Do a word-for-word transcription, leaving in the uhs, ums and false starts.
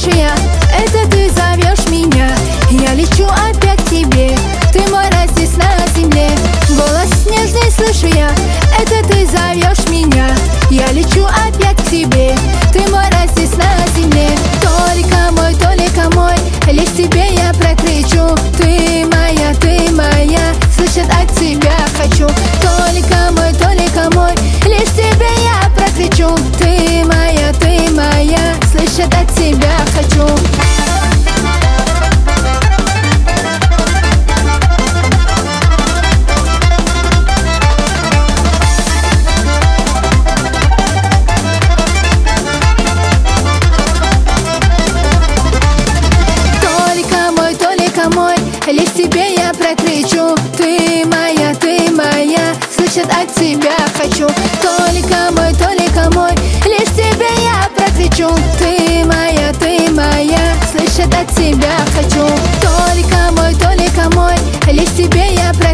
слышу я, это ты зовешь меня. Я лечу опять к тебе, ты мой рай здесь на земле. Голос нежный слышу я, это ты зовешь меня. Я лечу опять к тебе, ты мой рай здесь на земле. Только мой, только мой, лишь тебе я прокричу. Ты моя, ты моя, слышать от тебя хочу. Только мой, только мой, лишь тебе я прокричу. Ты моя, ты моя, слышать от тебя хочу. Лишь тебе я прокричу. Ты моя, ты моя, слышать от тебя хочу. Только мой, только мой, лишь тебе я прокричу. Ты моя, ты моя, слышать от тебя хочу. Только мой, только мой, лишь тебе я прокричу.